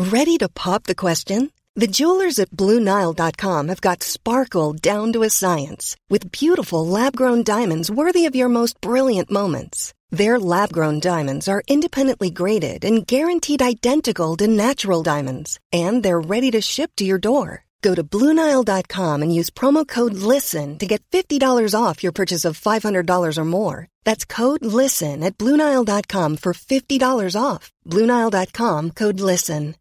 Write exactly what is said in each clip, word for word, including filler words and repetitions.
Ready to pop the question? The jewelers at Blue Nile dot com have got sparkle down to a science with beautiful lab-grown diamonds worthy of your most brilliant moments. Their lab-grown diamonds are independently graded and guaranteed identical to natural diamonds, and they're ready to ship to your door. Go to Blue Nile dot com and use promo code LISTEN to get fifty dollars off your purchase of five hundred dollars or more. That's code LISTEN at Blue Nile dot com for fifty dollars off. Blue Nile dot com, code LISTEN.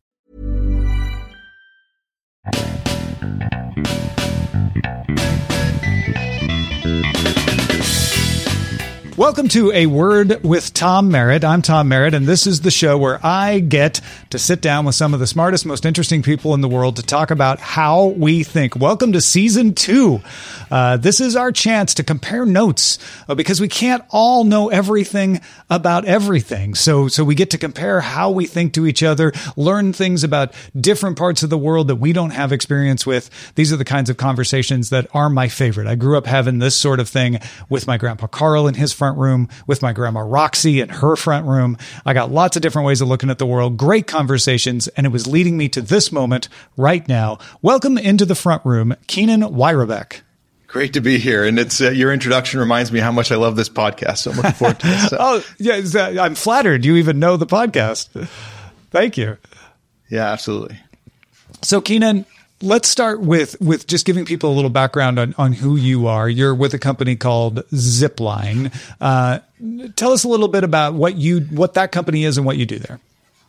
Welcome to A Word with Tom Merritt. I'm Tom Merritt, and this is the show where I get to sit down with some of the smartest, most interesting people in the world to talk about how we think. Welcome to season two. Uh, this is our chance to compare notes uh, because we can't all know everything about everything. So, so we get to compare how we think to each other, learn things about different parts of the world that we don't have experience with. These are the kinds of conversations that are my favorite. I grew up having this sort of thing with my grandpa Carl in his front room, with my grandma Roxy in her front room. I got lots of different ways of looking at the world, great conversations, and it was leading me to this moment right now. Welcome into the front room, Keenan Weirebeck. Great to be here. And it's uh, your introduction reminds me how much I love this podcast. So I'm looking forward to this. So. oh, yeah. Uh, I'm flattered you even know the podcast. Thank you. Yeah, absolutely. So, Keenan, let's start with, with just giving people a little background on, on who you are. You're with a company called Zipline. Uh, tell us a little bit about what you what that company is and what you do there.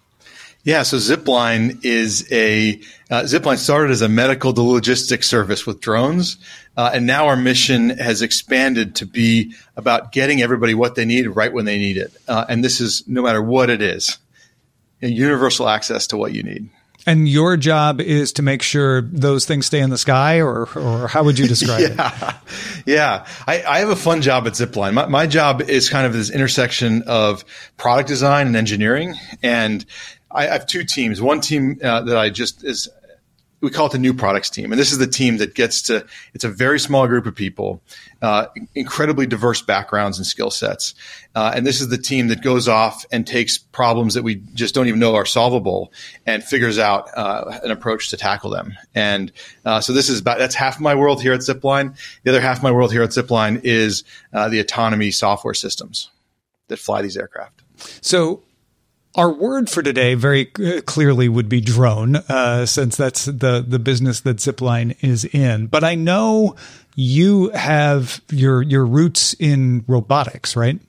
Yeah, so Zipline is a uh, Zipline started as a medical logistics service with drones, uh, and now our mission has expanded to be about getting everybody what they need right when they need it. Uh, and this is no matter what it is, a universal access to what you need. And your job is to make sure those things stay in the sky, or or how would you describe yeah. it? Yeah, I, I have a fun job at Zipline. My, my job is kind of this intersection of product design and engineering. And I have two teams. One team uh, that I just is, we call it the new products team. And this is the team that gets to, it's a very small group of people, uh, incredibly diverse backgrounds and skill sets. Uh, and this is the team that goes off and takes problems that we just don't even know are solvable and figures out uh, an approach to tackle them. And uh, so this is about, that's half of my world here at Zipline. The other half of my world here at Zipline is uh, the autonomy software systems that fly these aircraft. So, our word for today very clearly would be drone, uh, since that's the, the business that Zipline is in. But I know you have your your roots in robotics, right?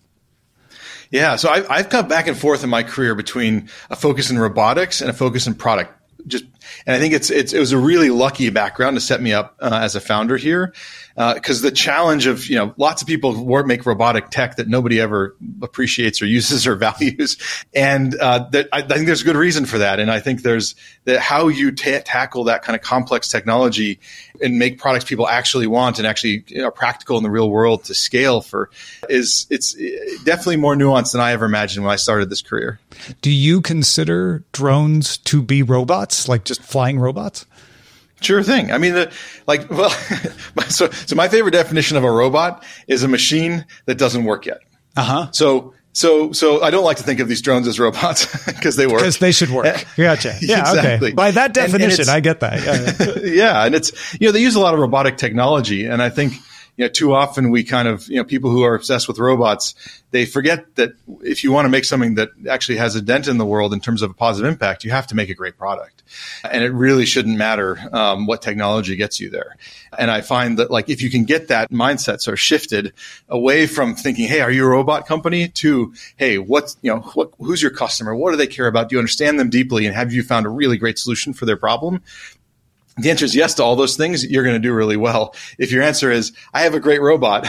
Yeah, so I've, I've come back and forth in my career between a focus in robotics and a focus in product. Just, and I think it's it's it was a really lucky background to set me up uh, as a founder here, because uh, the challenge of you know lots of people work, make robotic tech that nobody ever appreciates or uses or values, and uh, that I, I think there's a good reason for that. And I think there's that how you ta- tackle that kind of complex technology and make products people actually want and actually you know, practical in the real world to scale for is it's definitely more nuanced than I ever imagined when I started this career. Do you consider drones to be robots, like just flying robots? Sure thing. I mean, the, like, well, so, so my favorite definition of a robot is a machine that doesn't work yet. Uh-huh. So, so, so I don't like to think of these drones as robots because they work. Because they should work. Gotcha. Yeah. Exactly. Okay. By that definition, and, and I get that. Yeah. Yeah. And it's, you know, they use a lot of robotic technology. And I think, you know, too often we kind of, you know, people who are obsessed with robots, they forget that if you want to make something that actually has a dent in the world in terms of a positive impact, you have to make a great product. And it really shouldn't matter um, what technology gets you there. And I find that, like, if you can get that mindset sort of shifted away from thinking, hey, are you a robot company, to, hey, what's, you know, what, who's your customer? What do they care about? Do you understand them deeply? And have you found a really great solution for their problem? The answer is yes to all those things. You're going to do really well. If your answer is, I have a great robot,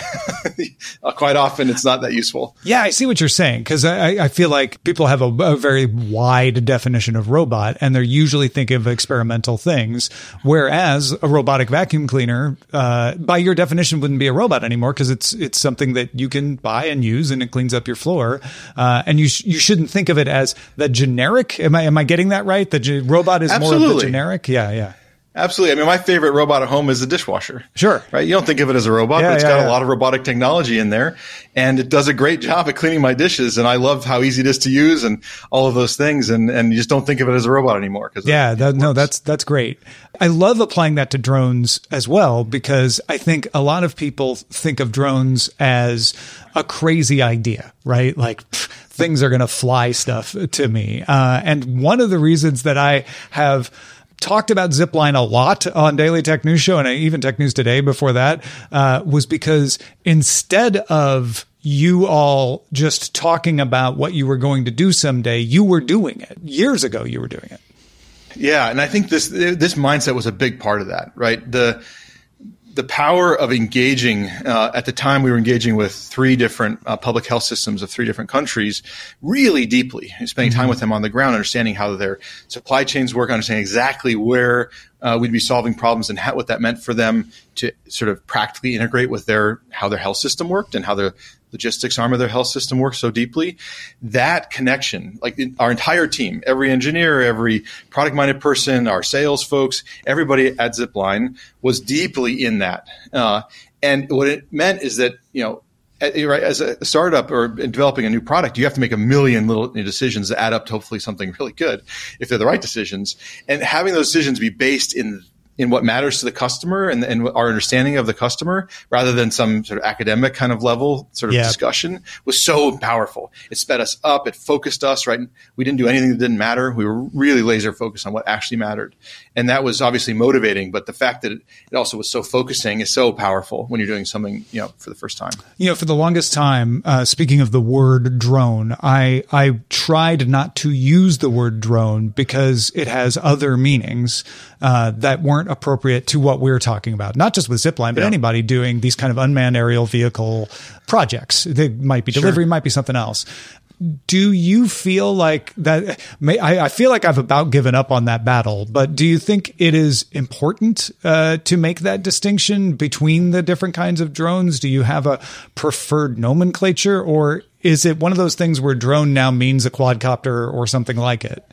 quite often it's not that useful. Yeah, I see what you're saying, because I, I feel like people have a, a very wide definition of robot, and they're usually thinking of experimental things, whereas a robotic vacuum cleaner, uh, by your definition, wouldn't be a robot anymore, because it's it's something that you can buy and use, and it cleans up your floor. Uh, and you sh- you shouldn't think of it as the generic. Am I am I getting that right? The ge- robot is Absolutely. more of the generic? Yeah, yeah. Absolutely. I mean, my favorite robot at home is the dishwasher. Sure. Right? You don't think of it as a robot, yeah, but it's yeah, got yeah. a lot of robotic technology in there, and it does a great job at cleaning my dishes. And I love how easy it is to use and all of those things. And, and you just don't think of it as a robot anymore. Cause yeah, it, that, it no, that's, that's great. I love applying that to drones as well, because I think a lot of people think of drones as a crazy idea, right? Like pff, things are going to fly stuff to me. Uh, and one of the reasons that I have talked about Zipline a lot on Daily Tech News Show and even Tech News Today before that, uh, was because instead of you all just talking about what you were going to do someday, you were doing it. Years ago, you were doing it. Yeah. And I think this, this mindset was a big part of that, right? The, the power of engaging, uh, at the time we were engaging with three different uh, public health systems of three different countries really deeply, spending time with them on the ground, understanding how their supply chains work, understanding exactly where uh, we'd be solving problems and how, what that meant for them to sort of practically integrate with their, how their health system worked and how their logistics arm of their health system works so deeply. That connection, like our entire team, every engineer, every product-minded person, our sales folks, everybody at Zipline was deeply in that. Uh, and what it meant is that, you know, as a startup or developing a new product, you have to make a million little decisions that add up to hopefully something really good if they're the right decisions. And having those decisions be based in in what matters to the customer and, and our understanding of the customer rather than some sort of academic kind of level sort of yeah. discussion was so powerful. It sped us up. It focused us, right? We didn't do anything that didn't matter. We were really laser focused on what actually mattered. And that was obviously motivating, but the fact that it, it also was so focusing is so powerful when you're doing something, you know, for the first time. You know, for the longest time, uh, speaking of the word drone, I, I tried not to use the word drone because it has other meanings, uh, that weren't appropriate to what we're talking about, not just with Zipline, but yeah. anybody doing these kind of unmanned aerial vehicle projects. They might be delivery, sure. might be something else. Do you feel like that? May, I, I feel like I've about given up on that battle, but do you think it is important uh, to make that distinction between the different kinds of drones? Do you have a preferred nomenclature, or is it one of those things where drone now means a quadcopter or something like it?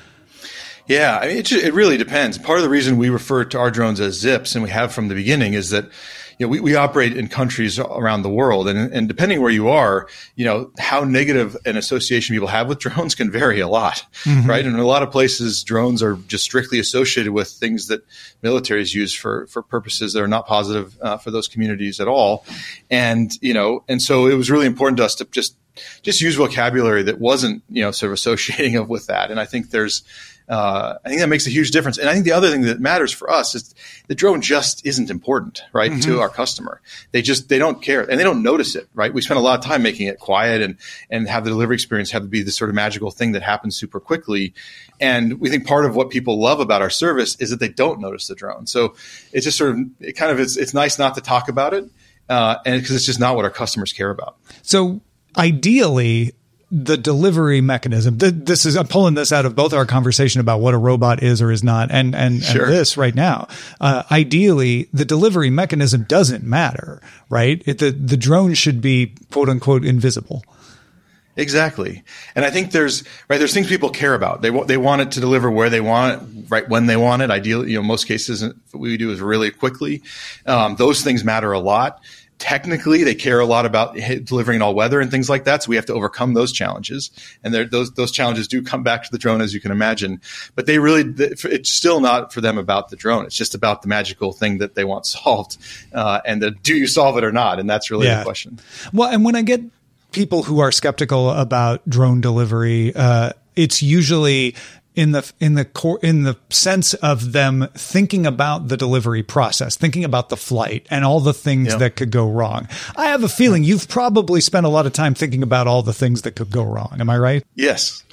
Yeah, I mean, it, it really depends. Part of the reason we refer to our drones as Zips, and we have from the beginning, is that you know we, we operate in countries around the world, and, and depending where you are, you know how negative an association people have with drones can vary a lot, mm-hmm. right? And in a lot of places, drones are just strictly associated with things that militaries use for for purposes that are not positive uh, for those communities at all, and you know, and so it was really important to us to just just use vocabulary that wasn't you know sort of associating with that, and I think there's. Uh, I think that makes a huge difference. And I think the other thing that matters for us is the drone just isn't important, right, mm-hmm. to our customer. They just, they don't care and they don't notice it, right? We spend a lot of time making it quiet and, and have the delivery experience have to be this sort of magical thing that happens super quickly. And we think part of what people love about our service is that they don't notice the drone. So it's just sort of, it kind of, it's, it's nice not to talk about it, uh, and because it's just not what our customers care about. So ideally, the delivery mechanism, th- this is, I'm pulling this out of both our conversation about what a robot is or is not, and, and, sure. and this right now. Uh, ideally, the delivery mechanism doesn't matter, right? It, the, the drone should be quote unquote invisible. Exactly. And I think there's, right, there's things people care about. They want, they want it to deliver where they want it, right, when they want it. Ideally, you know, most cases, what we do is really quickly. Um, those things matter a lot. Technically, they care a lot about delivering in all weather and things like that. So we have to overcome those challenges. And those those challenges do come back to the drone, as you can imagine. But they really, it's still not for them about the drone. It's just about the magical thing that they want solved. Uh, and the, do you solve it or not? And that's really yeah. the question. Well, and when I get people who are skeptical about drone delivery, uh, it's usually in the in the core in the sense of them thinking about the delivery process, thinking about the flight and all the things yep. that could go wrong. I have a feeling you've probably spent a lot of time thinking about all the things that could go wrong. Am I right? Yes.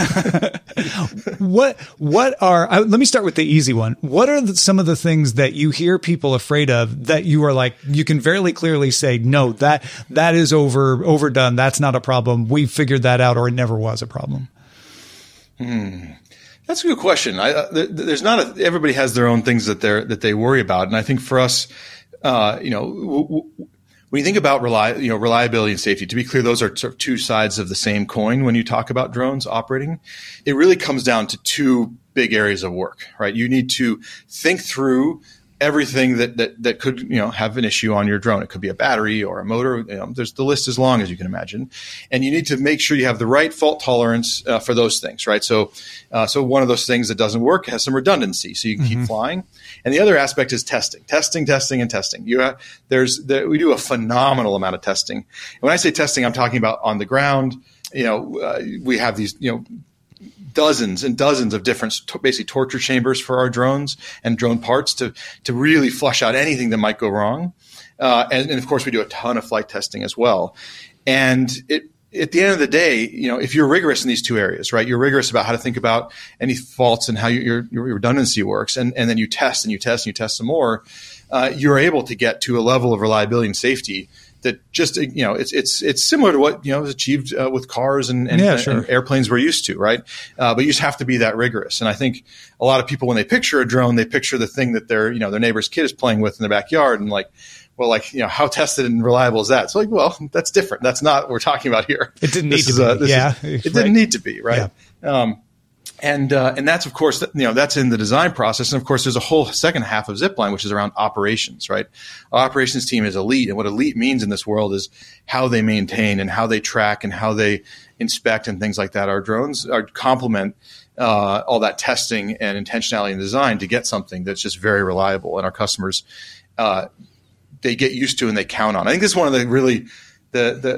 what what are uh, let me start with the easy one. What are the, some of the things that you hear people afraid of that you are like, you can very clearly say, no, that that is over overdone. That's not a problem. We figured that out, or it never was a problem. Hmm. That's a good question. I, uh, there's not a, everybody has their own things that they're, that they worry about. And I think for us, uh, you know, w- w- when you think about reli- you know, reliability and safety, to be clear, those are sort of two sides of the same coin when you talk about drones operating. It really comes down to two big areas of work, right? You need to think through everything that, that, that could, you know, have an issue on your drone. It could be a battery or a motor. You know, there's the list as long as you can imagine. And you need to make sure you have the right fault tolerance uh, for those things, right? So, uh, so one of those things that doesn't work has some redundancy, so you can mm-hmm. keep flying. And the other aspect is testing, testing, testing, and testing. You have, there's, there, we do a phenomenal amount of testing. And when I say testing, I'm talking about on the ground. You know, uh, we have these, you know, dozens and dozens of different basically torture chambers for our drones and drone parts to to really flush out anything that might go wrong. Uh, and, and of course, we do a ton of flight testing as well. And it, at the end of the day, you know, if you're rigorous in these two areas, right, you're rigorous about how to think about any faults and how you, your, your redundancy works, and, and then you test and you test and you test some more, uh, you're able to get to a level of reliability and safety that just, you know, it's it's it's similar to what, you know, is achieved uh, with cars and, and, yeah, sure. and airplanes we're used to, right? Uh, but you just have to be that rigorous. And I think a lot of people, when they picture a drone, they picture the thing that their, you know, their neighbor's kid is playing with in their backyard, and like, well, like, you know, how tested and reliable is that? So like, well, that's different. That's not what we're talking about here. It didn't this need is, to be. Uh, this yeah, is, it right. didn't need to be, right? Yeah. Um, And uh, and that's, of course, you know, that's in the design process. And, of course, there's a whole second half of Zipline, which is around operations, right? Our operations team is elite. And what elite means in this world is how they maintain and how they track and how they inspect and things like that. Our drones are complement uh, all that testing and intentionality and design to get something that's just very reliable. And our customers, uh, they get used to and they count on. I think this is one of the really the the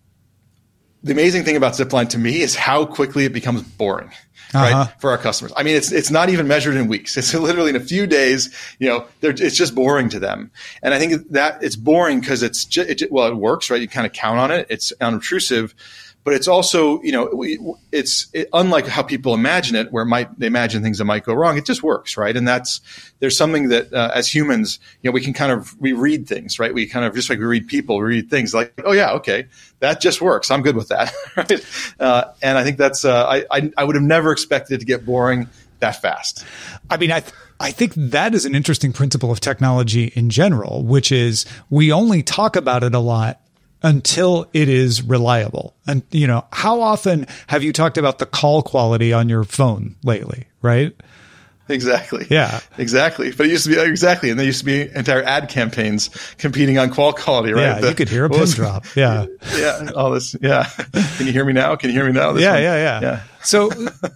the amazing thing about Zipline to me is how quickly it becomes boring. Right, uh-huh. for our customers. I mean, it's it's not even measured in weeks. It's literally in a few days. You know, it's just boring to them. And I think that it's boring because it's just, it, well, it works, right? You kind of count on it. It's unobtrusive, but it's also, you know, it's it, unlike how people imagine it, where it might they imagine things that might go wrong. It just works, right? And that's there's something that uh, as humans, you know, we can kind of we read things, right? We kind of just like we read people, we read things like, oh yeah, okay, that just works. I'm good with that, right? Uh, and I think that's uh, I, I I would have never expected it to get boring that fast. I mean, I th- I think that is an interesting principle of technology in general, which is we only talk about it a lot until it is reliable. And, you know, how often have you talked about the call quality on your phone lately, right? Exactly. Yeah. Exactly. But it used to be exactly. And there used to be entire ad campaigns competing on call quality, right? Yeah. The, you could hear a pin drop. Yeah. Yeah. All this. Yeah. Can you hear me now? Can you hear me now? This yeah, one? yeah. Yeah. Yeah. So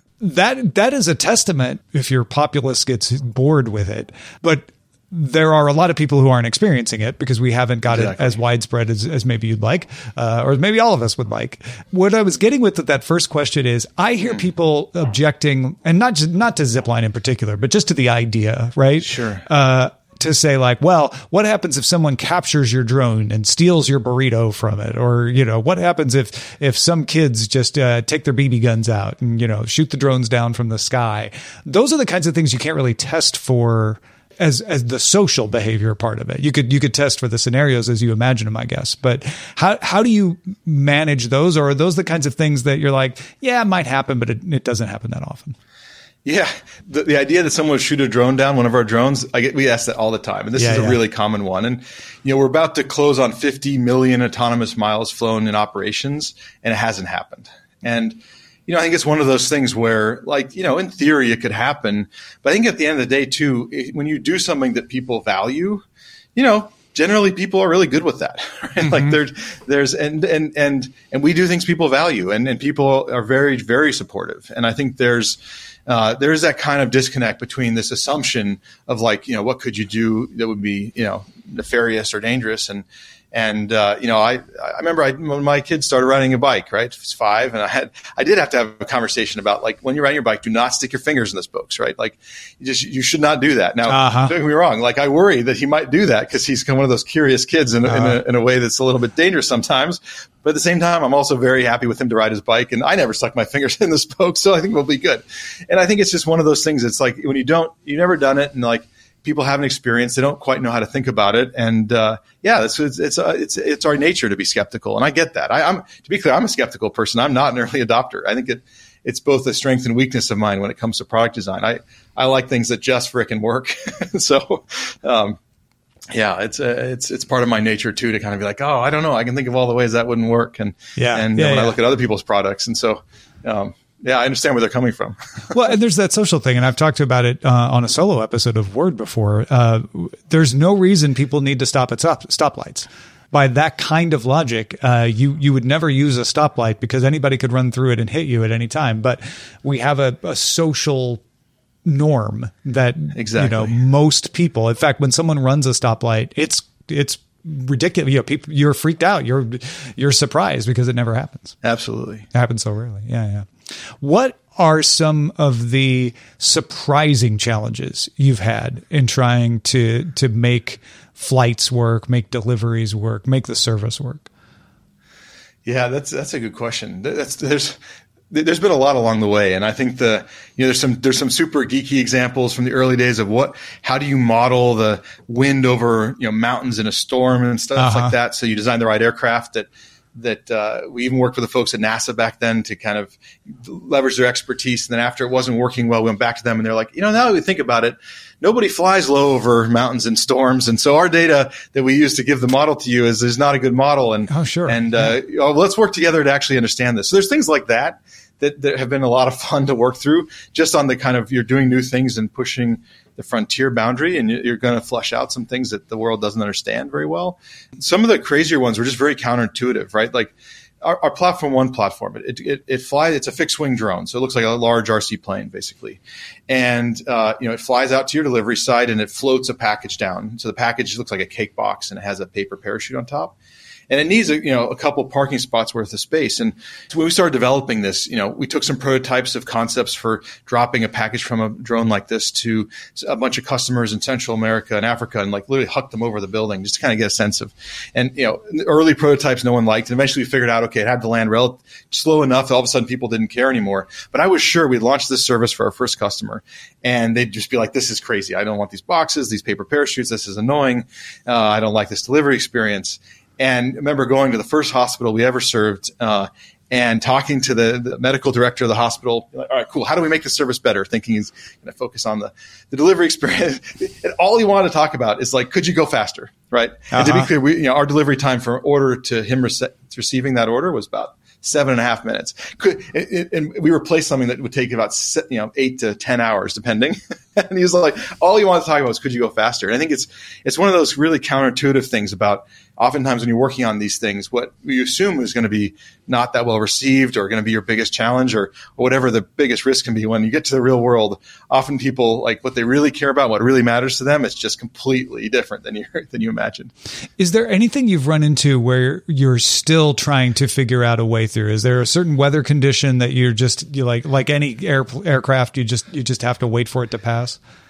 that, that is a testament if your populace gets bored with it. But there are a lot of people who aren't experiencing it because we haven't got exactly. it as widespread as, as maybe you'd like, uh, or maybe all of us would like. What I was getting with that first question is I hear people objecting, and not just, not to Zipline in particular, but just to the idea, right? Sure. Uh, to say like, well, what happens if someone captures your drone and steals your burrito from it? Or, you know, what happens if, if some kids just uh, take their B B guns out and, you know, shoot the drones down from the sky? Those are the kinds of things you can't really test for as as the social behavior part of it. You could you could test for the scenarios as you imagine them, I guess. But how how do you manage those? Or are those the kinds of things that you're like, yeah, it might happen, but it, it doesn't happen that often? Yeah. The, the idea that someone would shoot a drone down, one of our drones, I get, we ask that all the time. And this yeah, is a yeah. really common one. And, you know, we're about to close on fifty million autonomous miles flown in operations, and it hasn't happened. And, you know, I think it's one of those things where, like, you know, in theory it could happen. But I think at the end of the day, too, it, when you do something that people value, you know, generally people are really good with that. Right? Mm-hmm. Like there's, there's, and, and, and, and we do things people value, and, and people are very, very supportive. And I think there's, uh, there is that kind of disconnect between this assumption of like, you know, what could you do that would be, you know, nefarious or dangerous, and, And, uh, you know, I, I remember I, when my kids started riding a bike, right? It was five. And I had, I did have to have a conversation about like, when you're riding your bike, do not stick your fingers in the spokes, right? Like you just, you should not do that. Now, uh-huh. don't get me wrong. Like I worry that he might do that because he's kind of one of those curious kids in, uh-huh. in, a, in a way that's a little bit dangerous sometimes. But at the same time, I'm also very happy with him to ride his bike, and I never stuck my fingers in the spokes. So I think we'll be good. And I think it's just one of those things. It's like when you don't, you've never done it, and like, people haven't experienced, they don't quite know how to think about it. And, uh, yeah, it's, it's, it's, uh, it's, it's our nature to be skeptical. And I get that. I, I'm, to be clear, I'm a skeptical person. I'm not an early adopter. I think it, it's both a strength and weakness of mine when it comes to product design. I, I like things that just frickin' work. so, um, Yeah, it's uh, it's it's part of my nature too to kind of be like, oh, I don't know, I can think of all the ways that wouldn't work, and yeah, and yeah, when yeah. I look at other people's products, and so um, yeah, I understand where they're coming from. Well, and there's that social thing, and I've talked about it uh, on a solo episode of Word before. Uh, there's no reason people need to stop at stop stoplights. By that kind of logic, uh, you you would never use a stoplight because anybody could run through it and hit you at any time. But we have a, a social norm that exactly. you know most people. In fact, when someone runs a stoplight, it's it's ridiculous. You know, people, you're freaked out. You're you're surprised because it never happens. Absolutely, it happens so rarely. Yeah, yeah. What are some of the surprising challenges you've had in trying to to make flights work, make deliveries work, make the service work? Yeah, that's that's a good question. That's there's there's been a lot along the way, and I think the you know there's some there's some super geeky examples from the early days of what how do you model the wind over you know mountains in a storm and stuff uh-huh. like that. So you design the right aircraft that. That uh, we even worked with the folks at NASA back then to kind of leverage their expertise. And then after it wasn't working well, we went back to them and they're like, you know, now that we think about it, nobody flies low over mountains and storms. And so our data that we use to give the model to you is, is not a good model. And, oh, sure. and uh, yeah. oh, let's work together to actually understand this. So there's things like that, that that have been a lot of fun to work through just on the kind of you're doing new things and pushing the frontier boundary, and you're going to flush out some things that the world doesn't understand very well. Some of the crazier ones were just very counterintuitive, right? Like our, our platform one platform, it, it, it flies, it's a fixed wing drone. So it looks like a large R C plane basically. And, uh, you know, it flies out to your delivery site and it floats a package down. So the package looks like a cake box and it has a paper parachute on top. And it needs a, you know, a couple parking spots worth of space. And so when we started developing this, you know, we took some prototypes of concepts for dropping a package from a drone like this to a bunch of customers in Central America and Africa and like literally hucked them over the building just to kind of get a sense of, and, you know, the early prototypes no one liked. And eventually we figured out, okay, it had to land rel- slow enough. All of a sudden people didn't care anymore. But I was sure we'd launch this service for our first customer and they'd just be like, this is crazy. I don't want these boxes, these paper parachutes. This is annoying. Uh, I don't like this delivery experience. And I remember going to the first hospital we ever served uh, and talking to the, the medical director of the hospital. Like, all right, cool. How do we make the service better? Thinking he's going to focus on the, the delivery experience. And all he wanted to talk about is like, could you go faster? Right. Uh-huh. And to be clear, we, you know, our delivery time from order to him rece- receiving that order was about seven and a half minutes. Could, it, it, and we replaced something that would take about you know eight to ten hours, depending. And he was like, all he wanted to talk about was, could you go faster? And I think it's it's one of those really counterintuitive things about oftentimes when you're working on these things, what you assume is going to be not that well received or going to be your biggest challenge or, or whatever the biggest risk can be. When you get to the real world, often people like what they really care about, what really matters to them, it's just completely different than you than you imagined. Is there anything you've run into where you're still trying to figure out a way through? Is there a certain weather condition that you're just you like like any air, aircraft you just you just have to wait for it to pass?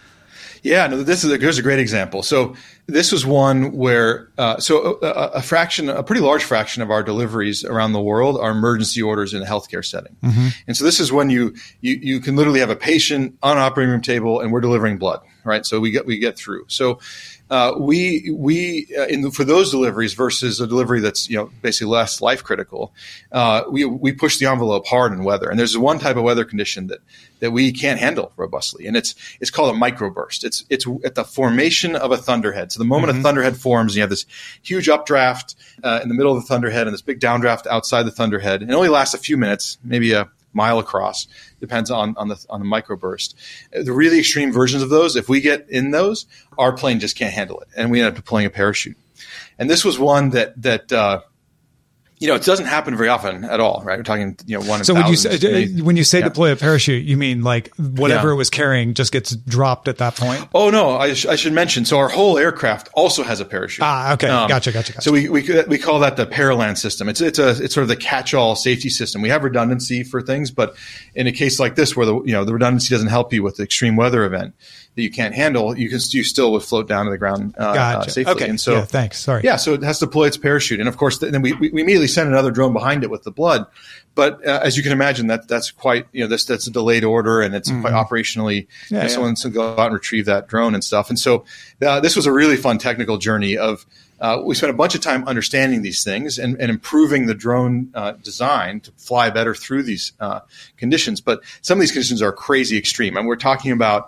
Yeah, no, this is a, here's a great example. So this was one where, uh, so a, a fraction, a pretty large fraction of our deliveries around the world are emergency orders in a healthcare setting. Mm-hmm. And so this is when you, you, you can literally have a patient on an operating room table and we're delivering blood, right? So we get, we get through. So, uh, we, we, uh, in the, for those deliveries versus a delivery that's, you know, basically less life critical, uh, we, we push the envelope hard in weather. And there's one type of weather condition that, that we can't handle robustly. And it's, it's called a microburst. It's, it's at the formation of a thunderhead. So the moment mm-hmm. a thunderhead forms, and you have this huge updraft, uh, in the middle of the thunderhead and this big downdraft outside the thunderhead. And it only lasts a few minutes, maybe a mile across, depends on, on the, on the microburst. The really extreme versions of those, if we get in those, our plane just can't handle it. And we end up deploying a parachute. And this was one that, that, uh, you know, it doesn't happen very often at all, right? We're talking, you know, one in so when you thousands, say, maybe. when you say Yeah. deploy a parachute, you mean like whatever Yeah. it was carrying just gets dropped at that point? Oh, no, I, sh- I should mention. So our whole aircraft also has a parachute. Ah, okay. Um, Gotcha, gotcha, gotcha. So we, we, we call that the Paraland system. It's, it's a, it's sort of the catch-all safety system. We have redundancy for things, but in a case like this where the, you know, the redundancy doesn't help you with the extreme weather event that you can't handle, you can, you still would float down to the ground, uh, Gotcha. uh, safely. Okay. And so, yeah, thanks. Sorry. Yeah, so it has to deploy its parachute, and of course, th- then we, we immediately send another drone behind it with the blood. But uh, as you can imagine, that that's quite you know this that's a delayed order, and it's mm-hmm. quite operationally. Yeah, you know, yeah. Someone's to go out and retrieve that drone and stuff. And so uh, this was a really fun technical journey. Of uh, we spent a bunch of time understanding these things and, and improving the drone uh, design to fly better through these uh, conditions. But some of these conditions are crazy extreme, and we're talking about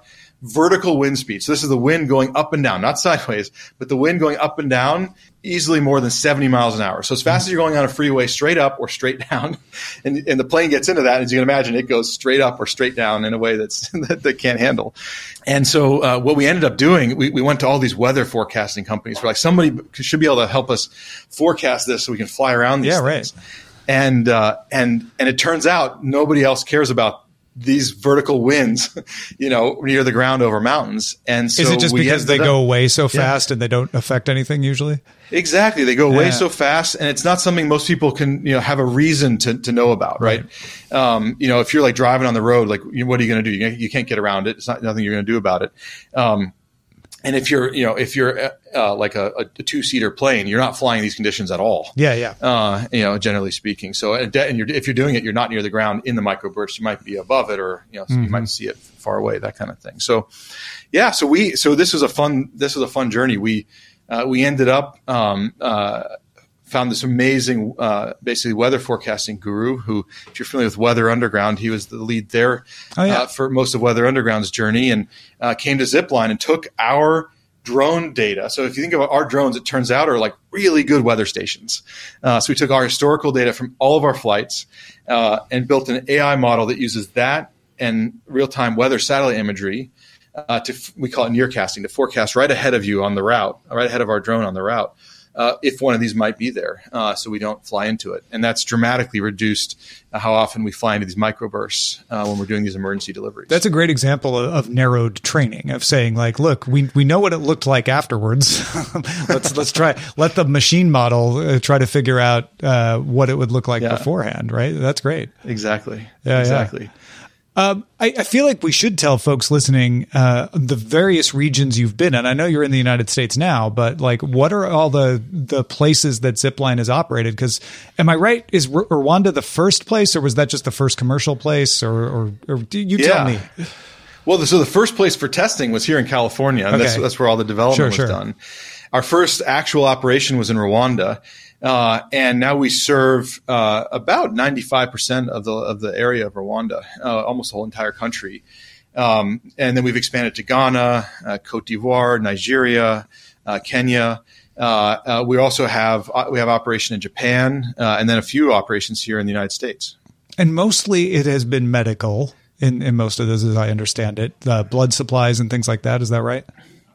vertical wind speed. So this is the wind going up and down, not sideways, but the wind going up and down easily more than seventy miles an hour. So as fast as you're going on a freeway, straight up or straight down, and, and the plane gets into that, as you can imagine, it goes straight up or straight down in a way that's that they can't handle. And so uh, what we ended up doing, we, we went to all these weather forecasting companies. We're like, somebody should be able to help us forecast this so we can fly around these yeah, things. Right. And uh, and and it turns out nobody else cares about these vertical winds, you know, near the ground over mountains. And so is it just because they up, go away so fast yeah. and they don't affect anything usually? Exactly. They go away yeah. so fast, and it's not something most people can, you know, have a reason to, to know about, right? right. Um, you know, if you're like driving on the road, like, what are you going to do? You, you can't get around it. It's not nothing you're going to do about it. Um, And if you're, you know, if you're uh, like a, a two-seater plane, you're not flying these conditions at all. Yeah, yeah. Uh, you know, generally speaking. So, and you're, if you're doing it, you're not near the ground in the microburst. You might be above it, or you know, so mm-hmm. you might see it far away, that kind of thing. So, yeah. So we, so this was a fun, this was a fun journey. We, uh, we ended up, um, uh, found this amazing, uh, basically weather forecasting guru who, if you're familiar with Weather Underground, he was the lead there oh, yeah. uh, for most of Weather Underground's journey, and uh, came to Zipline and took our drone data. So if you think about our drones, it turns out are like really good weather stations. Uh, so we took our historical data from all of our flights uh, and built an A I model that uses that and real-time weather satellite imagery uh, to, we call it nearcasting, to forecast right ahead of you on the route, right ahead of our drone on the route. Uh, if one of these might be there, uh, so we don't fly into it. And that's dramatically reduced uh, how often we fly into these microbursts uh, when we're doing these emergency deliveries. That's a great example of, of narrowed training, of saying like, look, we we know what it looked like afterwards. let's let's try, let the machine model uh, try to figure out uh, what it would look like yeah. beforehand, right? That's great. Exactly. Yeah, exactly. Yeah. Um, I, I feel like we should tell folks listening uh, the various regions you've been in. I know you're in the United States now, but like, what are all the the places that Zipline has operated? Because, am I right? Is R- Rwanda the first place, or was that just the first commercial place? Or, or, or do you yeah. tell me? Well, so the first place for testing was here in California, and okay. that's that's where all the development sure, was sure. done. Our first actual operation was in Rwanda. Uh, and now we serve uh, about ninety-five percent of the of the area of Rwanda, uh, almost the whole entire country. Um, and then we've expanded to Ghana, uh, Cote d'Ivoire, Nigeria, uh, Kenya. Uh, uh, we also have uh, we have operation in Japan, uh, and then a few operations here in the United States. And mostly it has been medical in, in most of those, as I understand it, uh, blood supplies and things like that. Is that right?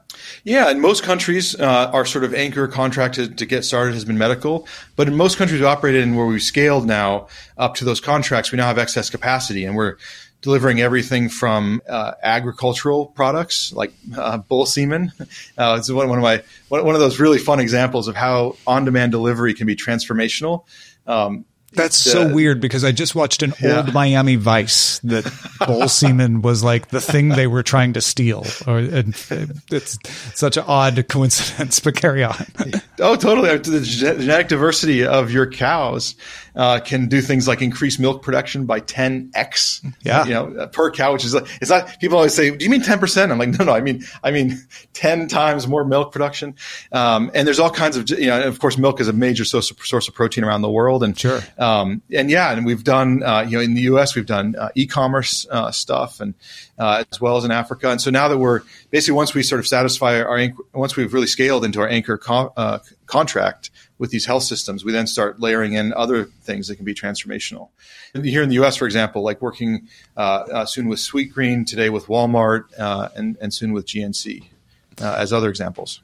Yeah, in most countries, uh, our sort of anchor contract to, to get started has been medical. But in most countries we operated in where we've scaled now up to those contracts, we now have excess capacity, and we're delivering everything from uh, agricultural products like uh, bull semen. Uh, it's one, one of my one, one of those really fun examples of how on-demand delivery can be transformational. Um, That's uh, so weird, because I just watched an yeah. old Miami Vice that bull semen was like the thing they were trying to steal. Or and it's such an odd coincidence, but carry on. Oh, totally. The genetic diversity of your cows uh, can do things like increase milk production by ten x. Yeah, you know, per cow, which is like, it's not. People always say, "Do you mean ten percent?" I'm like, no, no. I mean, I mean ten times more milk production. Um, and there's all kinds of, you know, of course, milk is a major source of, source of protein around the world, and sure. Um, and yeah, and we've done, uh, you know, in the U S we've done uh, e-commerce uh, stuff, and uh, as well as in Africa. And so now that we're basically, once we sort of satisfy our, anchor, once we've really scaled into our anchor co- uh, contract with these health systems, we then start layering in other things that can be transformational. And here in the U S, for example, like working uh, uh, soon with Sweetgreen, today with Walmart, uh, and, and soon with G N C uh, as other examples.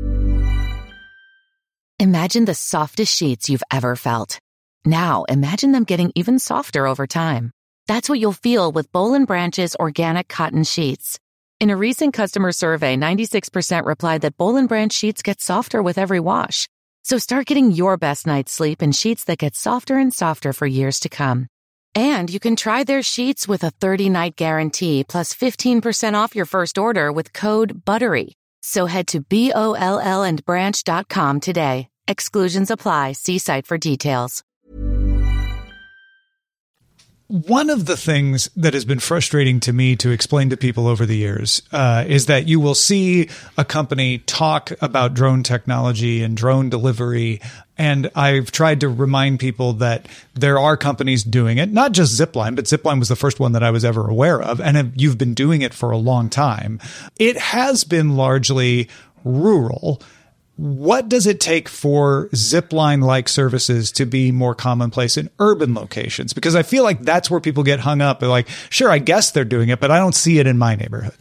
Imagine the softest sheets you've ever felt. Now, imagine them getting even softer over time. That's what you'll feel with Boll and Branch's organic cotton sheets. In a recent customer survey, ninety-six percent replied that Boll and Branch sheets get softer with every wash. So start getting your best night's sleep in sheets that get softer and softer for years to come. And you can try their sheets with a thirty-night guarantee plus fifteen percent off your first order with code BUTTERY. So head to B O L L and branch dot com today. Exclusions apply. See site for details. One of the things that has been frustrating to me to explain to people over the years uh, is that you will see a company talk about drone technology and drone delivery, And I've tried to remind people that there are companies doing it, not just Zipline, but Zipline was the first one that I was ever aware of. And you've been doing it for a long time. It has been largely rural. What does it take for Zipline-like services to be more commonplace in urban locations? Because I feel like that's where people get hung up. They're like, sure, I guess they're doing it, but I don't see it in my neighborhood.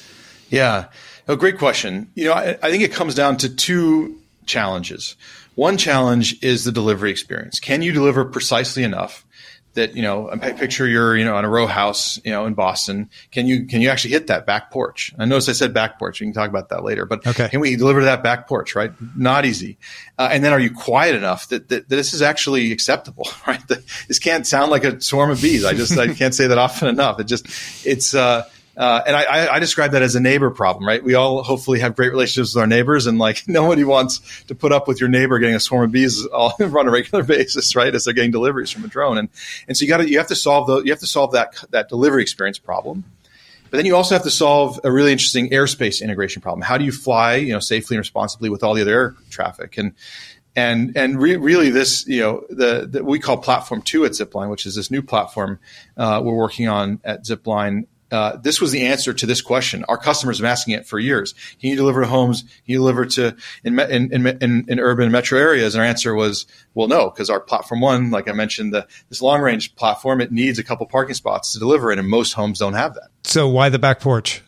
Yeah. Oh, great question. You know, I, I think it comes down to two challenges. One challenge is the delivery experience. Can you deliver precisely enough that, you know, I picture you're, you know, on a row house, you know, in Boston. Can you, can you actually hit that back porch? I notice I said back porch. We can talk about that later, but okay. Can we deliver to that back porch, right? Not easy. Uh, and then are you quiet enough that, that, that this is actually acceptable, right? That this can't sound like a swarm of bees. I just, I can't say that often enough. It just, it's, uh, Uh, and I, I describe that as a neighbor problem, right? We all hopefully have great relationships with our neighbors, and like nobody wants to put up with your neighbor getting a swarm of bees all on a regular basis, right? As they're getting deliveries from a drone, and and so you got to you have to solve the you have to solve that that delivery experience problem. But then you also have to solve a really interesting airspace integration problem. How do you fly, you know, safely and responsibly with all the other air traffic? And and and re- really, this, you know, the, the we call Platform Two at Zipline, which is this new platform uh, we're working on at Zipline. Uh, this was the answer to this question. Our customers have been asking it for years. Can you deliver to homes? Can you deliver to in in in, in urban metro areas? And our answer was, well, no, because our Platform One, like I mentioned, the, this long range platform, it needs a couple parking spots to deliver it, and most homes don't have that. So why the back porch?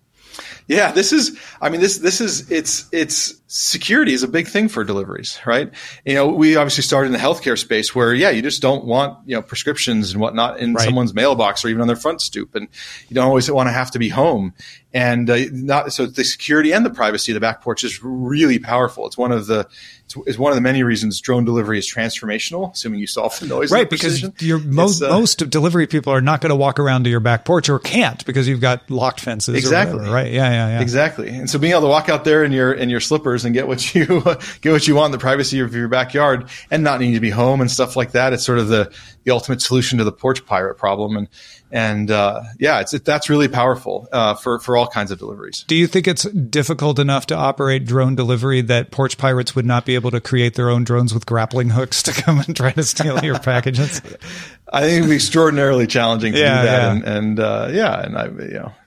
Yeah, this is, I mean, this, this is, it's, it's security is a big thing for deliveries, right? You know, we obviously started in the healthcare space where, yeah, you just don't want, you know, prescriptions and whatnot in right. someone's mailbox or even on their front stoop. And you don't always want to have to be home. And uh, not, so the security and the privacy of the back porch is really powerful. It's one of the, it's, it's one of the many reasons drone delivery is transformational, assuming you solve the noise. Right, because you're, most, uh, most delivery people are not going to walk around to your back porch, or can't, because you've got locked fences. Exactly. Or whatever, right. Yeah, yeah, yeah. Exactly. And so being able to walk out there in your, in your slippers and get what you, get what you want in the privacy of your backyard and not needing to be home and stuff like that. It's sort of the, the ultimate solution to the porch pirate problem. And, and, uh, yeah, it's, it, that's really powerful, uh, for, for all kinds of deliveries. Do you think it's difficult enough to operate drone delivery that porch pirates would not be able to create their own drones with grappling hooks to come and try to steal your packages? I think it'd be extraordinarily challenging to yeah, do that. Yeah. And, and, uh, yeah, and I, you know,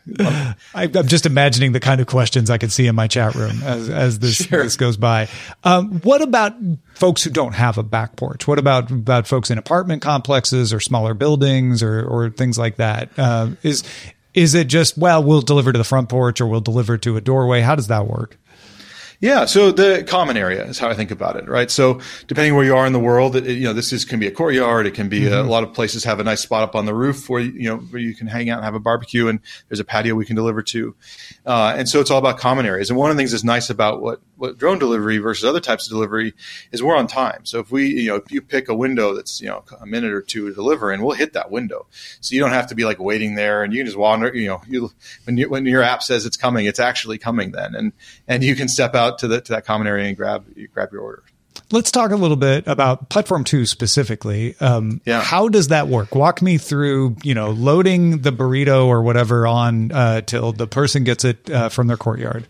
I, I'm just imagining the kind of questions I could see in my chat room as, as this, sure. this goes by. Um, what about folks who don't have a back porch? What about, about folks in apartment complexes or smaller buildings or, or things like that? Uh, is, is it just, well, we'll deliver to the front porch or we'll deliver to a doorway? How does that work? Yeah, so the common area is how I think about it, right? So depending where you are in the world, it, you know, this is can be a courtyard. It can be mm-hmm. a, a lot of places have a nice spot up on the roof where you know where you can hang out and have a barbecue, and there's a patio we can deliver to. Uh, and so it's all about common areas. And one of the things that's nice about what what drone delivery versus other types of delivery is we're on time. So if we, you know, if you pick a window that's you know a minute or two to deliver, and we'll hit that window, so you don't have to be like waiting there, and you can just wander. You know, you when you, when your app says it's coming, it's actually coming then, and and you can step out to the to that common area and grab you grab your order. Let's talk a little bit about Platform Two specifically. Um, yeah. How does that work? Walk me through, you know, loading the burrito or whatever on uh, till the person gets it uh, from their courtyard.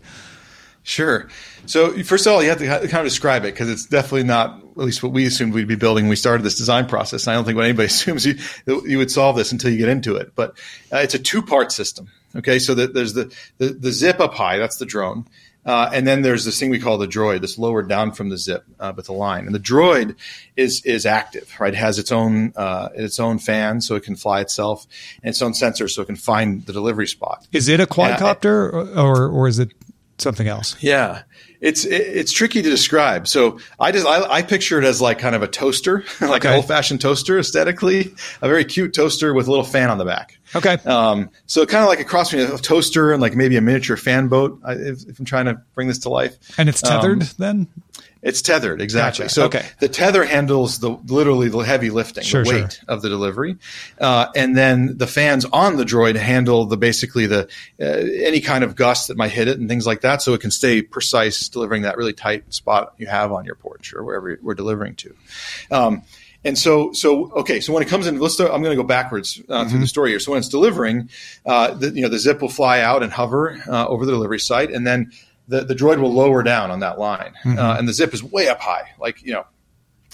Sure. So first of all, you have to kind of describe it because it's definitely not at least what we assumed we'd be building when we started this design process. And I don't think anybody assumes you you would solve this until you get into it. But uh, it's a two-part system. Okay, so the, there's the, the the zip up high, that's the drone. Uh, and then there's this thing we call the droid, that's lowered down from the zip uh, with the line. And the droid is is active, right? It has its own uh, its own fan, so it can fly itself, and its own sensor, so it can find the delivery spot. Is it a quadcopter, uh, or or is it something else? Yeah, it's it, it's tricky to describe. So I just I, I picture it as like kind of a toaster, like okay. an old fashioned toaster aesthetically, a very cute toaster with a little fan on the back. Okay. Um, so kind of like a cross between a toaster and like maybe a miniature fan boat, I, if, if I'm trying to bring this to life. And it's tethered um, then? It's tethered, exactly. Gotcha. So okay. the tether handles the literally the heavy lifting, sure, the weight sure. of the delivery, uh, and then the fans on the droid handle the basically the uh, any kind of gust that might hit it and things like that, so it can stay precise, delivering that really tight spot you have on your porch or wherever we're delivering to. Um, And so, so okay. So when it comes in, let's. Start, I'm going to go backwards uh, mm-hmm. through the story here. So when it's delivering, uh, the, you know, the zip will fly out and hover uh, over the delivery site, and then the, the droid will lower down on that line, mm-hmm. uh, and the zip is way up high, like you know,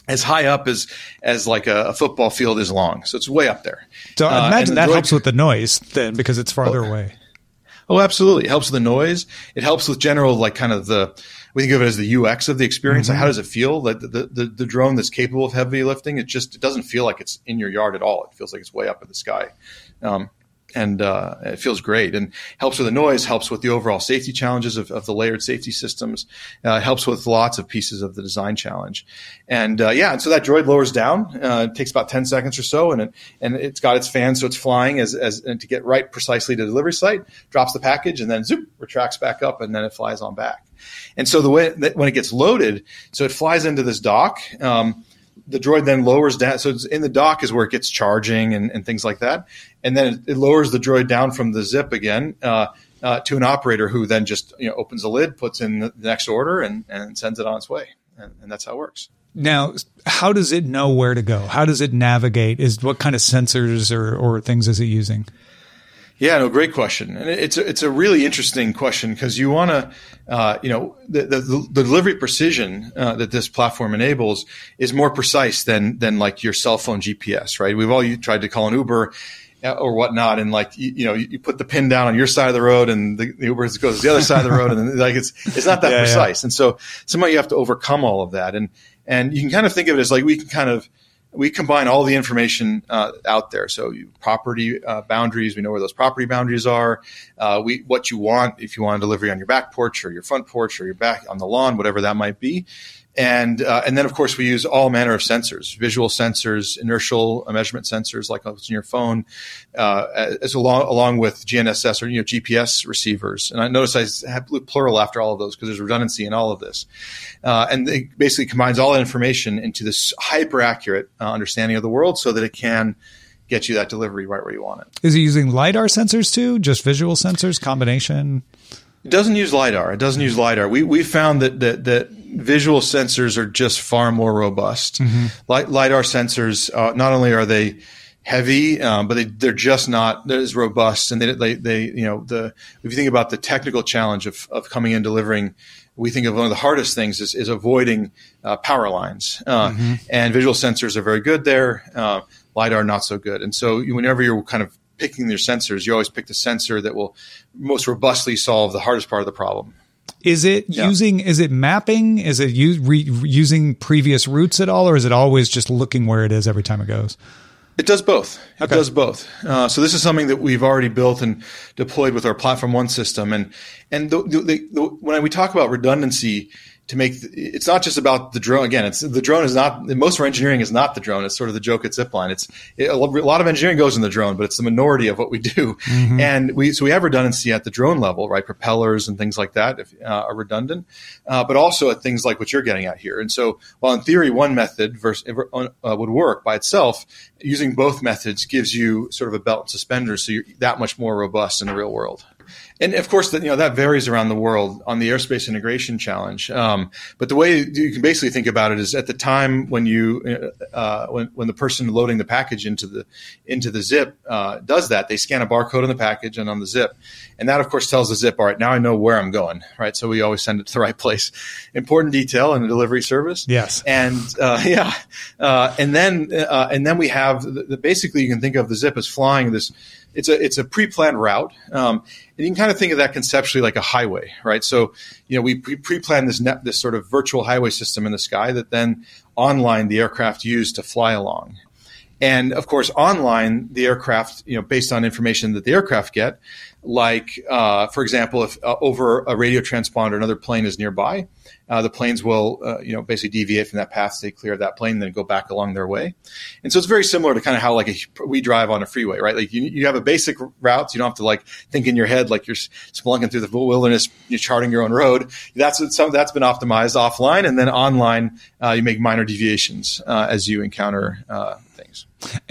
as high up as as like a, a football field is long. So it's way up there. So I imagine uh, that droid, helps with the noise then, because it's farther oh, away. Oh, absolutely. It helps with the noise. It helps with general, like kind of the, we think of it as the U X of the experience. Mm-hmm. Like how does it feel? Like the, the, the, the drone that's capable of heavy lifting, it just, it doesn't feel like it's in your yard at all. It feels like it's way up in the sky. Um, And uh, it feels great, and helps with the noise, helps with the overall safety challenges of, of the layered safety systems, uh, helps with lots of pieces of the design challenge. And uh, yeah, and so that droid lowers down. Uh, it takes about ten seconds or so, and it, and it's got its fan, so it's flying as as and to get right precisely to the delivery site, drops the package, and then zoop, retracts back up, and then it flies on back. And so the way that when it gets loaded, so it flies into this dock. Um, The droid then lowers down. So it's in the dock is where it gets charging and, and things like that. And then it, it lowers the droid down from the zip again uh, uh, to an operator who then just you know opens the lid, puts in the next order, and, and sends it on its way. And, and that's how it works. Now, how does it know where to go? How does it navigate? Is what kind of sensors or, or things is it using? Yeah, no, great question. And it's a, it's a really interesting question because you want to, uh, you know, the, the, the delivery precision uh, that this platform enables is more precise than than like your cell phone G P S, right? We've all tried to call an Uber or whatnot, and like you, you know, you put the pin down on your side of the road, and the, the Uber goes to the other side of the road, and like it's it's not that yeah, precise. Yeah. And so somehow you have to overcome all of that, and and you can kind of think of it as like we can kind of we combine all the information uh, out there. So you, property uh, boundaries, we know where those property boundaries are. Uh, we what you want, if you want a delivery on your back porch or your front porch or your back on the lawn, whatever that might be. And uh, and then, of course, we use all manner of sensors, visual sensors, inertial measurement sensors like what's in your phone, uh, as along, along with G N S S or you know G P S receivers. And I notice I have plural after all of those because there's redundancy in all of this. Uh, and it basically combines all that information into this hyper-accurate uh, understanding of the world so that it can get you that delivery right where you want it. Is it using LiDAR sensors too? Just visual sensors, combination? It doesn't use LiDAR. It doesn't use LiDAR. We we found that that that visual sensors are just far more robust. Mm-hmm. LiDAR sensors, uh, not only are they heavy, um, but they they're just not they're as robust. And they they they you know the if you think about the technical challenge of of coming in delivering, we think of one of the hardest things is is avoiding uh, power lines. Uh, mm-hmm. And visual sensors are very good there. Uh, LiDAR not so good. And so whenever you're kind of picking your sensors, you always pick the sensor that will most robustly solve the hardest part of the problem. Is it yeah. using, is it mapping? Is it u- re- using previous routes at all? Or is it always just looking where it is every time it goes? It does both. It okay. does both. Uh, so this is something that we've already built and deployed with our Platform One system. And, and the, the, the, when we talk about redundancy, to make it's not just about the drone. Again, it's the drone is not most of our engineering is not the drone. It's sort of the joke at Zipline. It's it, a lot of engineering goes in the drone, but it's the minority of what we do. Mm-hmm. And we so we have redundancy at the drone level, right? Propellers and things like that if, uh, are redundant, uh, but also at things like what you're getting at here. And so, while in theory one method versus, uh, would work by itself, using both methods gives you sort of a belt and suspenders, so you're that much more robust in the real world. And of course, that you know that varies around the world on the Airspace Integration Challenge. Um, but the way you can basically think about it is at the time when you uh, when when the person loading the package into the into the zip uh, does that, they scan a barcode on the package and on the zip, and that of course tells the zip, all right, now I know where I'm going, right? So we always send it to the right place. Important detail in a delivery service. Yes. And uh, yeah, uh, and then uh, and then we have the, the, basically you can think of the zip as flying this. It's a it's a pre-planned route, um, and you can kind of think of that conceptually like a highway, right? So, you know, we pre- pre-planned this net, this sort of virtual highway system in the sky that then online the aircraft use to fly along. And of course, online the aircraft, you know, based on information that the aircraft get, like uh, for example, if uh, over a radio transponder another plane is nearby, uh, the planes will, uh, you know, basically deviate from that path, stay clear of that plane, then go back along their way. And so it's very similar to kind of how like a, we drive on a freeway, right? Like you, you have a basic route, so you don't have to like think in your head like you're spelunking through the wilderness, you're charting your own road. That's some that's been optimized offline, and then online uh, you make minor deviations uh, as you encounter uh, things.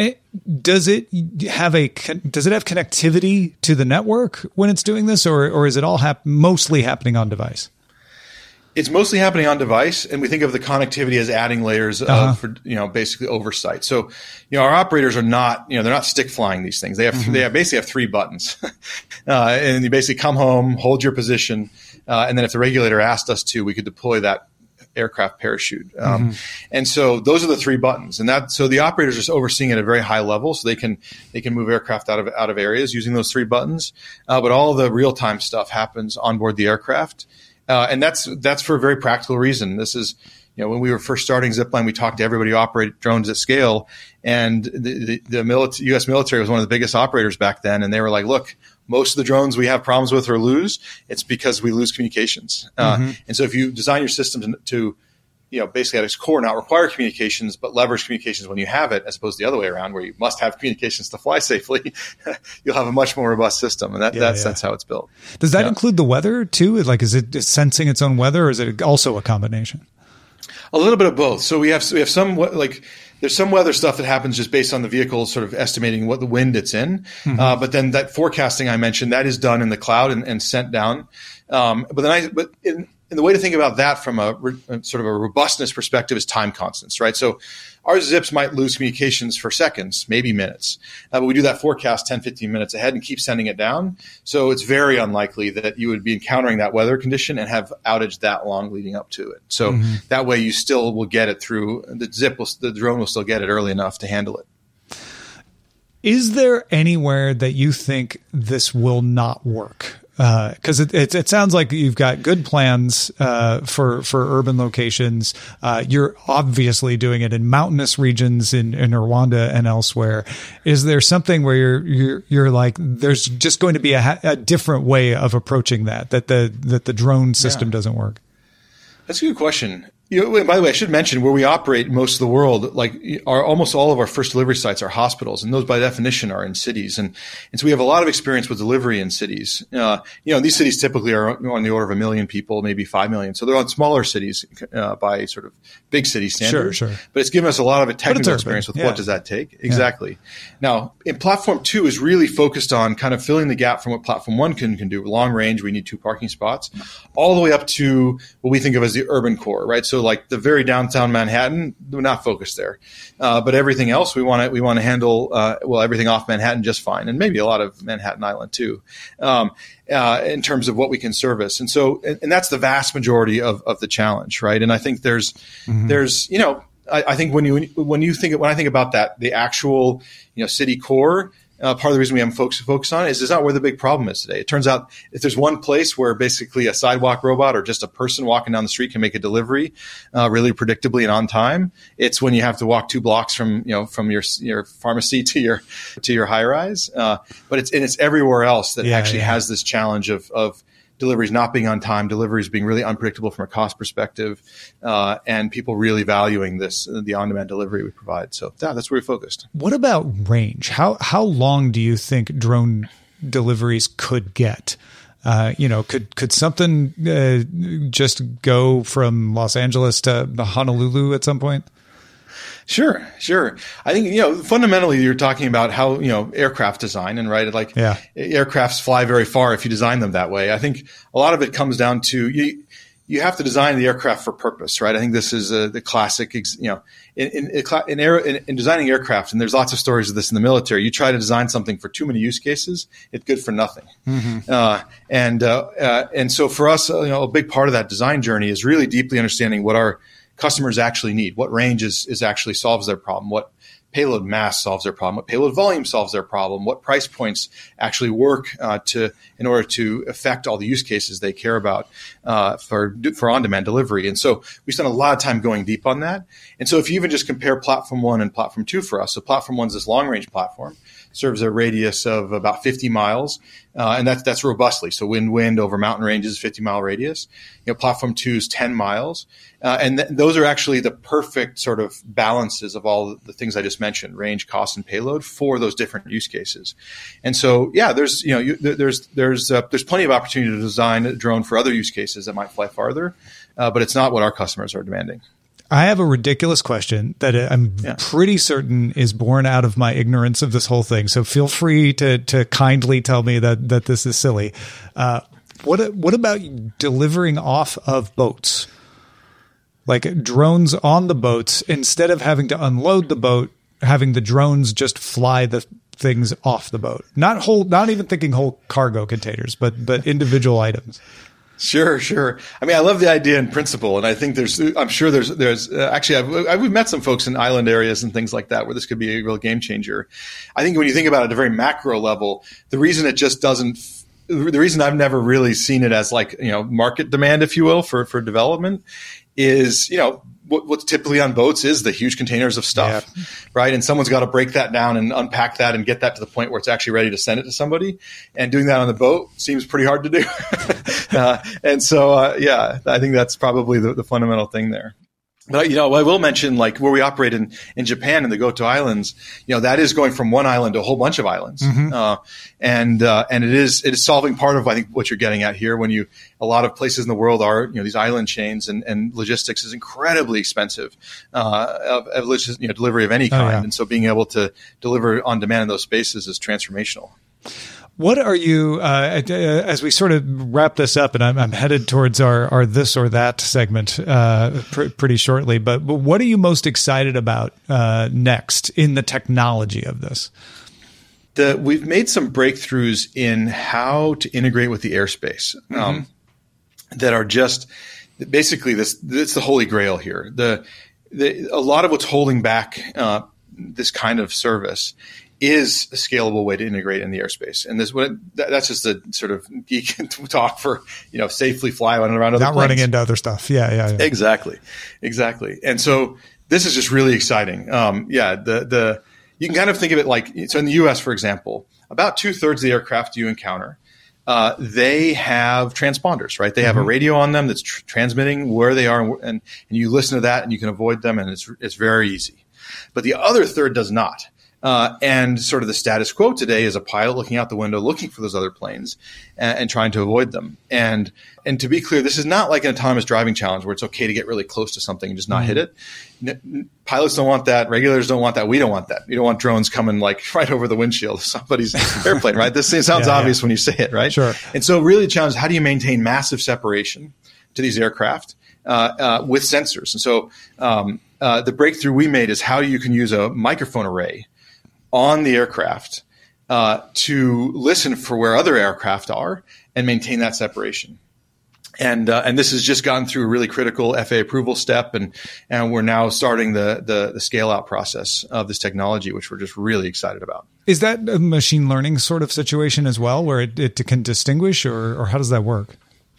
Does it have a does it have connectivity to the network when it's doing this, or or is it all hap- mostly happening on device? It's mostly happening on device, and we think of the connectivity as adding layers uh-huh. of, for, you know, basically oversight. So, you know, our operators are not, you know, they're not stick flying these things. They have, mm-hmm. they have basically have three buttons, uh, and you basically come home, hold your position, uh, and then if the regulator asked us to, we could deploy that aircraft parachute. Um, mm-hmm. And so those are the three buttons. And that, so the operators are just overseeing at a very high level. So they can, they can move aircraft out of, out of areas using those three buttons. Uh, but all the real time stuff happens on board the aircraft. Uh, and that's, that's for a very practical reason. This is, you know, when we were first starting Zipline, we talked to everybody who operated drones at scale. And the, the, the military, U S military was one of the biggest operators back then. And they were like, look, most of the drones we have problems with or lose, it's because we lose communications. Mm-hmm. Uh, and so if you design your system to, to, you know, basically at its core, not require communications, but leverage communications when you have it, as opposed to the other way around where you must have communications to fly safely, you'll have a much more robust system. And that, yeah, that's, yeah. that's how it's built. Does that yeah. include the weather too? Like, is it sensing its own weather, or is it also a combination? A little bit of both. So we have, we have some, like, there's some weather stuff that happens just based on the vehicle sort of estimating what the wind it's in. Mm-hmm. Uh, but then that forecasting I mentioned, that is done in the cloud and, and sent down. Um, but then I, but in, and the way to think about that from a, re, sort of a robustness perspective is time constants, right? So our zips might lose communications for seconds, maybe minutes, uh, but we do that forecast ten, fifteen minutes ahead and keep sending it down. So it's very unlikely that you would be encountering that weather condition and have outage that long leading up to it. So mm-hmm. that way you still will get it through the zip, will, the drone will still get it early enough to handle it. Is there anywhere that you think this will not work? Because uh, it, it it sounds like you've got good plans uh, for for urban locations. Uh, you're obviously doing it in mountainous regions in, in Rwanda and elsewhere. Is there something where you're you're you're like, there's just going to be a, a different way of approaching that that the that the drone system yeah. doesn't work? That's a good question. You know, by the way, I should mention where we operate most of the world, like our, almost all of our first delivery sites are hospitals, and those by definition are in cities. And, and so we have a lot of experience with delivery in cities. Uh, you know, these cities typically are on the order of a million people, maybe five million. So they're on smaller cities uh, by sort of big city standards. Sure, sure. But it's given us a lot of a technical experience with yeah. what does that take. Exactly. Yeah. Now, in Platform two is really focused on kind of filling the gap from what Platform one can, can do. Long range, we need two parking spots, all the way up to what we think of as the urban core, right? So like the very downtown Manhattan, we're not focused there. Uh, but everything else, we want to we want to handle, uh, well, everything off Manhattan just fine, and maybe a lot of Manhattan Island too, um, uh, in terms of what we can service. And so, and, and that's the vast majority of, of the challenge, right? And I think there's, mm-hmm. there's, you know, I, I think when you when you think when I think about that, the actual, you know, city core. Uh, part of the reason we haven't focused, focused on it is it's not where the big problem is today. It turns out if there's one place where basically a sidewalk robot or just a person walking down the street can make a delivery uh, really predictably and on time, it's when you have to walk two blocks from you know from your your pharmacy to your to your high rise. Uh, but it's and it's everywhere else that yeah, actually yeah. has this challenge of of deliveries not being on time, deliveries being really unpredictable from a cost perspective, uh, and people really valuing this, the on-demand delivery we provide. So yeah, that's where we focused. What about range? How how long do you think drone deliveries could get? Uh, you know, could could something uh, just go from Los Angeles to Honolulu at some point? Sure, sure. I think, you know, fundamentally you're talking about how, you know, aircraft design and right, like yeah. aircrafts fly very far if you design them that way. I think a lot of it comes down to you, you have to design the aircraft for purpose, right? I think this is a, the classic, you know, in, in, in, air, in, in designing aircraft, and there's lots of stories of this in the military, you try to design something for too many use cases, it's good for nothing. Mm-hmm. Uh, and, uh, uh, and so for us, you know, a big part of that design journey is really deeply understanding what our customers actually need, what range is, is actually solves their problem, what payload mass solves their problem, what payload volume solves their problem, what price points actually work uh, to in order to affect all the use cases they care about uh, for for on-demand delivery. And so we spent a lot of time going deep on that. And so if you even just compare Platform one and Platform two for us, so Platform one is this long-range platform, serves a radius of about fifty miles, uh, and that's that's robustly. So wind, wind over mountain ranges, fifty mile radius. You know, Platform two is ten miles, uh, and th- those are actually the perfect sort of balances of all the things I just mentioned: range, cost, and payload for those different use cases. And so, yeah, there's you know you, there's there's uh, there's plenty of opportunity to design a drone for other use cases that might fly farther, uh, but it's not what our customers are demanding. I have a ridiculous question that I'm yeah. pretty certain is born out of my ignorance of this whole thing. So feel free to to kindly tell me that that this is silly. Uh, what what about delivering off of boats? Like drones on the boats, instead of having to unload the boat, having the drones just fly the things off the boat. Not whole, not even thinking whole cargo containers, but but individual items. Sure, sure. I mean, I love the idea in principle, and I think there's, I'm sure there's, there's uh, actually, I've, I've, we've met some folks in island areas and things like that where this could be a real game changer. I think when you think about it at a very macro level, the reason it just doesn't, the reason I've never really seen it as like, you know, market demand, if you will, for, for development is, you know, what, what's typically on boats is the huge containers of stuff, yeah. right? And someone's got to break that down and unpack that and get that to the point where it's actually ready to send it to somebody. And doing that on the boat seems pretty hard to do. uh, and so, uh, yeah, I think that's probably the, the fundamental thing there. But, you know, I will mention like where we operate in, in Japan in the Goto Islands, you know, that is going from one island to a whole bunch of islands. Mm-hmm. Uh, and, uh, and it is, it is solving part of, I think, what you're getting at here when you, a lot of places in the world are, you know, these island chains and, and logistics is incredibly expensive, uh, of, of logis- you know, delivery of any kind. Oh, yeah. And so being able to deliver on demand in those spaces is transformational. What are you, uh, as we sort of wrap this up, and I'm, I'm headed towards our, our this or that segment uh, pr- pretty shortly, but, but what are you most excited about uh, next in the technology of this? The, we've made some breakthroughs in how to integrate with the airspace um, mm-hmm. that are just basically this. It's the holy grail here. The, the a lot of what's holding back uh, this kind of service is a scalable way to integrate in the airspace. And this, what it, that, that's just a sort of geek talk for, you know, safely fly around other Not planes. running into other stuff. Yeah, yeah, yeah. Exactly. Exactly. And so this is just really exciting. Um, yeah, the, the, you can kind of think of it like, so in the U S, for example, about two thirds of the aircraft you encounter, uh, they have transponders, right? They have mm-hmm. a radio on them that's tr- transmitting where they are, and, and, and you listen to that and you can avoid them, and it's, it's very easy. But the other third does not. Uh, and sort of the status quo today is a pilot looking out the window, looking for those other planes and, and trying to avoid them. And and to be clear, this is not like an autonomous driving challenge where it's okay to get really close to something and just not mm-hmm. hit it. N- pilots don't want that. Regulators don't want that. We don't want that. You don't want drones coming like right over the windshield of somebody's airplane, right? This sounds yeah, obvious yeah. when you say it, right? Sure. And so really the challenge is how do you maintain massive separation to these aircraft uh, uh, with sensors? And so um, uh, the breakthrough we made is how you can use a microphone array on the aircraft uh, to listen for where other aircraft are and maintain that separation. And uh, and this has just gone through a really critical F A A approval step, and and we're now starting the the, the scale out process of this technology, which we're just really excited about. Is that a machine learning sort of situation as well, where it, it can distinguish, or or how does that work?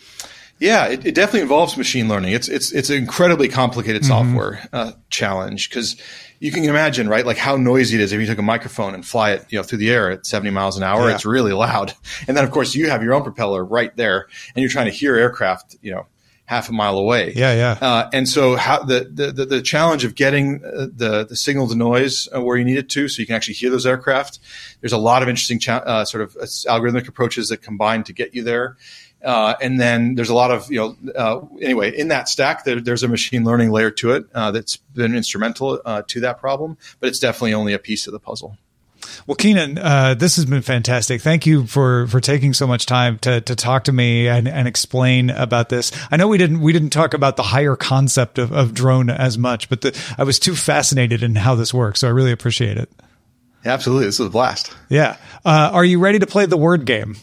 Yeah, it, it definitely involves machine learning. It's it's it's an incredibly complicated mm-hmm. software uh, challenge because you can imagine, right, like how noisy it is if you took a microphone and fly it, you know, through the air at seventy miles an hour. Yeah. It's really loud. And then, of course, you have your own propeller right there, and you're trying to hear aircraft, you know, half a mile away. Yeah, yeah. Uh, and so, how the, the the challenge of getting uh, the the signal to noise uh, where you need it to, so you can actually hear those aircraft. There's a lot of interesting cha- uh, sort of uh, algorithmic approaches that combine to get you there. Uh, and then there's a lot of, you know, uh, anyway, in that stack, there, there's a machine learning layer to it uh, that's been instrumental uh, to that problem, but it's definitely only a piece of the puzzle. Well, Keenan, uh, this has been fantastic. Thank you for, for taking so much time to, to talk to me and, and explain about this. I know we didn't we didn't talk about the higher concept of, of drone as much, but the, I was too fascinated in how this works, so I really appreciate it. Yeah, absolutely. This was a blast. Yeah. Uh, are you ready to play the word game?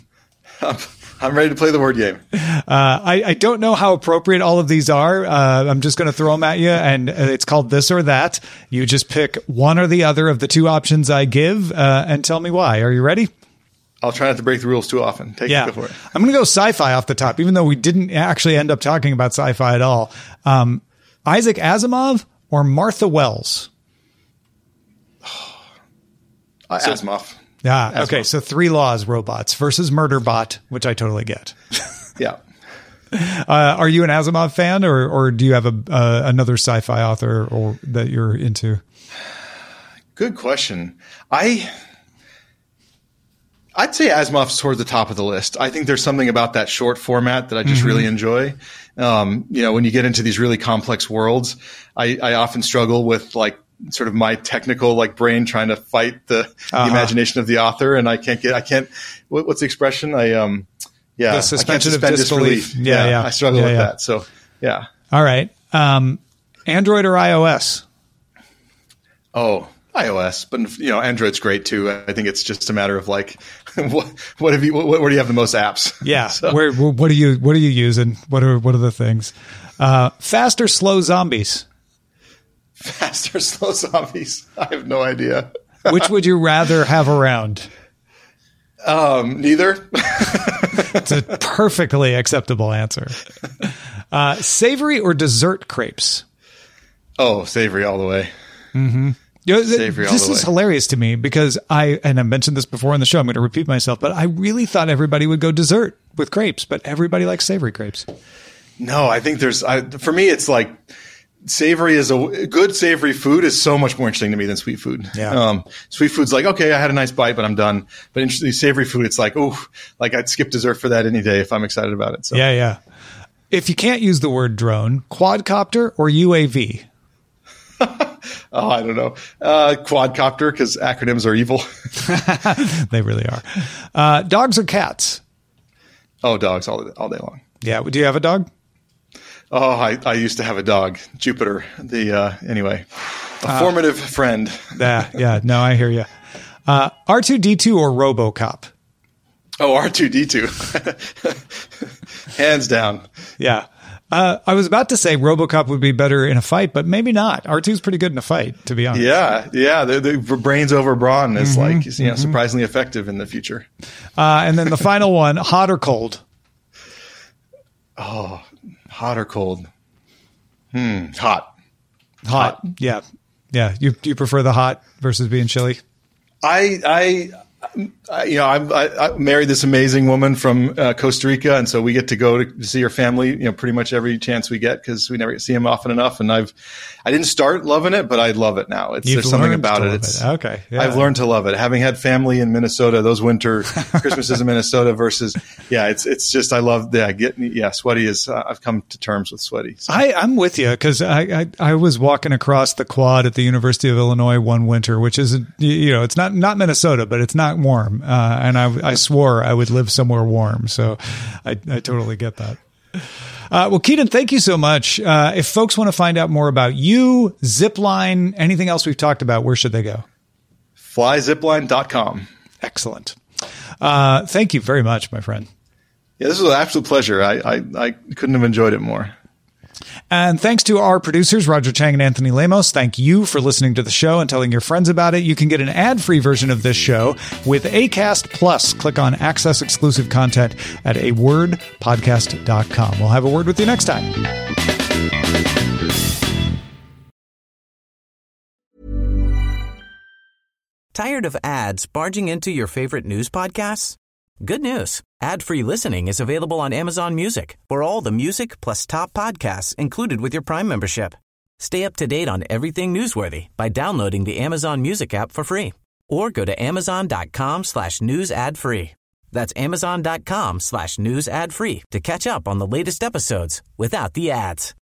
I'm ready to play the word game. Uh, I, I don't know how appropriate all of these are. Uh, I'm just going to throw them at you, and it's called this or that. You just pick one or the other of the two options I give uh, and tell me why. Are you ready? I'll try not to break the rules too often. Take yeah. it for it. I'm going to go sci-fi off the top, even though we didn't actually end up talking about sci-fi at all. Um, Isaac Asimov or Martha Wells? Uh, Asimov. Yeah. Asimov. Okay. So Three Laws robots versus Murderbot, which I totally get. Yeah. Uh, are you an Asimov fan, or or do you have a uh, another sci-fi author or that you're into? Good question. I I'd say Asimov's toward the top of the list. I think there's something about that short format that I just mm-hmm. really enjoy. Um, you know, when you get into these really complex worlds, I, I often struggle with like sort of my technical like brain trying to fight the, uh-huh. the imagination of the author, and I can't get I can't what, what's the expression? I um yeah the suspension I can't of disbelief. disbelief. Yeah, yeah, yeah, I struggle yeah, with yeah. that. So yeah. All right. Um, Android or iOS? Oh, iOS, but you know, Android's great too. I think it's just a matter of like, what, what have you, what, where do you have the most apps? Yeah. So. Where, what are you, what are you using? What are, what are the things? Uh, fast or slow zombies? Fast or slow zombies? I have no idea. Which would you rather have around? Um, neither. It's a perfectly acceptable answer. Uh, savory or dessert crepes? Oh, savory all the way. Mm-hmm. You know, savory all this the is way. hilarious to me because I, and I mentioned this before on the show, I'm going to repeat myself, but I really thought everybody would go dessert with crepes, but everybody likes savory crepes. No, I think there's, I, for me, it's like savory is a good savory food is so much more interesting to me than sweet food. Yeah. Um, sweet food's like, okay, I had a nice bite, but I'm done. But interesting, savory food, it's like, oh, like I'd skip dessert for that any day if I'm excited about it. So Yeah, yeah. If you can't use the word drone, quadcopter or U A V? Oh, I don't know. Uh, quadcopter, because acronyms are evil. They really are. Uh, dogs or cats? Oh, dogs all, all day long. Yeah. Do you have a dog? Oh, I, I used to have a dog, Jupiter. The uh, anyway, a formative uh, friend. Yeah, yeah. No, I hear you. Uh, R two D two or RoboCop? Oh, R two D two. Hands down. Yeah. Uh, I was about to say RoboCop would be better in a fight, but maybe not. R two's pretty good in a fight, to be honest. Yeah, yeah. The, the brains over brawn is mm-hmm, like you know mm-hmm. surprisingly effective in the future. Uh, and then the final one: hot or cold? Oh, hot or cold? Hmm, hot. Hot. Hot. Yeah, yeah. You you prefer the hot versus being chilly? I I. I, you know, I'm, I, I married this amazing woman from uh, Costa Rica, and so we get to go to see her family, you know, pretty much every chance we get because we never see them often enough. And I've, I didn't start loving it, but I love it now. It's You've there's something about it. It's it. Okay. Yeah. I've learned to love it. Having had family in Minnesota, those winter Christmases in Minnesota versus, yeah, it's it's just I love. Yeah, get yeah, sweaty is. Uh, I've come to terms with sweaty. So. I I'm with you because I, I I was walking across the quad at the University of Illinois one winter, which is you know it's not not Minnesota, but it's not warm. Uh, and I, I swore I would live somewhere warm. So I, I totally get that. Uh, well, Keaton, thank you so much. Uh, if folks want to find out more about you, Zipline, anything else we've talked about, where should they go? fly zipline dot com. Excellent. Uh, thank you very much, my friend. Yeah, this was an absolute pleasure. I, I, I couldn't have enjoyed it more. And thanks to our producers, Roger Chang and Anthony Lemos. Thank you for listening to the show and telling your friends about it. You can get an ad-free version of this show with Acast Plus. Click on Access Exclusive Content at a word podcast dot com. We'll have a word with you next time. Tired of ads barging into your favorite news podcasts? Good news. Ad-free listening is available on Amazon Music for all the music plus top podcasts included with your Prime membership. Stay up to date on everything newsworthy by downloading the Amazon Music app for free or go to amazon.com slash news ad free. That's amazon.com slash news ad free to catch up on the latest episodes without the ads.